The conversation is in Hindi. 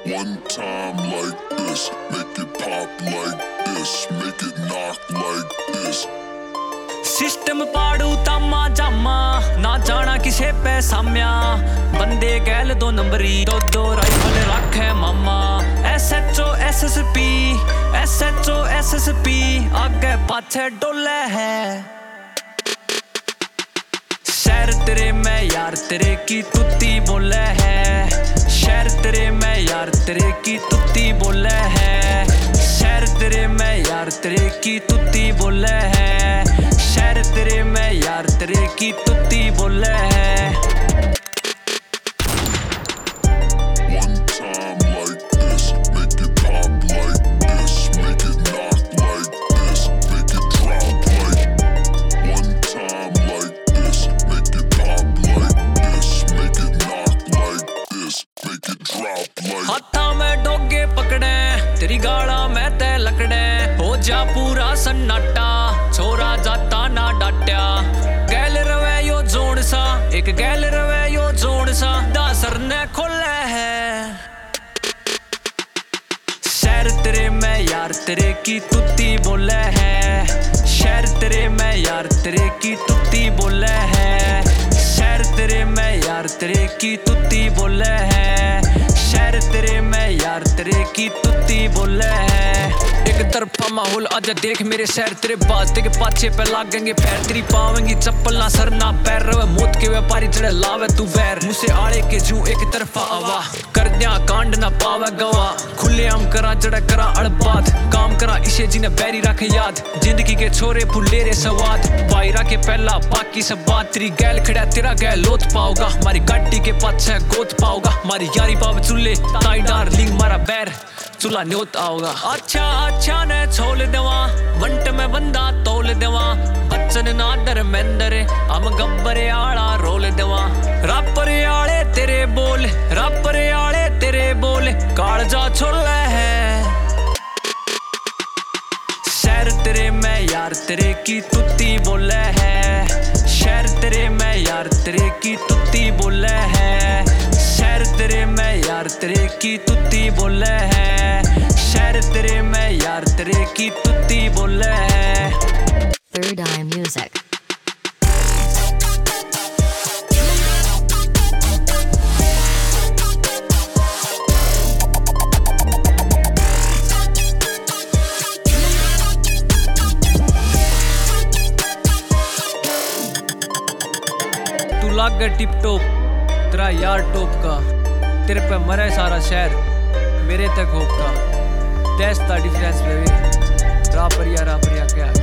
One time like this, make it pop like this, make it knock like this. System पाड़ू तामा जामा ना जाना किसे पे साम्या बंदे गैल दो नंबरी दो राइफल रखे मामा SHO SSP SHO SSP आगे पाछे डोले है शहर तेरे में यार तेरे की तुत्ती बोले है शहर तेरे में यार तेरे की तुत्ती बोले है शहर तेरे में यार तेरे की तुत्ती बोले है शहर तेरे में यार तेरे की तुत्ती बोले है One time like this, make it pop like this, make it knock like this, make it drop like. One time like this, make it pop like this, make it knock like this, make it drop like. हाथा में डोगे पकड़े तेरी गाड़ा में ते लकड़े हो जा पूरा सन्नाटा छोरा जाता ना डाट्या गैल रवे यो जोड़ सा एक गैल रवे यो जोड़ सा दासर ने खोले है शहर तेरे में यार तेरे की तुत्ती बोले है शहर तेरे में यार तेरे की तुत्ती बोले है शहर तेरे में यार तेरे की तुत्ती बोले है शहर तेरे में यार तेरे की तुत्ती बोले है एक तरफा माहौल आजा देख मेरे शहर तेरे बास्ते के पाछे पे लागेंगे पैर तेरी पावेंगी चप्पल ना सर ना पैर रवे मौत के व्यापारी जड़े लावे तू वैर मुझसे आड़े के जू एक तरफा आवा कर दिया कांड ना पावे गवा खुले आम करा जड़ा करा अड़बात काम करा इसे जिन्हें बैरी रखे याद जिंदगी के छोरे फुले रे सवाद बायरा के पहला बाकी सब बात तेरी गैल खड़ा तेरा गैल लोथ पाओगा मारी गाड़ी के पाछे गोत पाओगा मारी यारी बाब चुल्ले ताई डार्लिंग मारा बैर चूल्हा न्योत आओगा अच्छा ने छोल देवा वंट में बंदा तोल देवा बच्चन ना धर्मेंद्र हम गब्बरे आला रोल देवा रापरे आले तेरे बोल रापरे आले तेरे बोल कालजा छोले है शहर तेरे में यार तेरे की तुत्ती बोले है शहर तेरे में यार तेरे की तुत्ती बोले है शहर तेरे में यार तेरे की तुत्ती बोले है शहर तेरे में यार तेरे की तुत्ती बोले है Third Eye Music. तू लाग गया टिप टॉप तेरा यार टॉप का तेरे पे मरे सारा शहर मेरे तक होप का दैट्स द डिफरेंस बेबी रापरिया क्या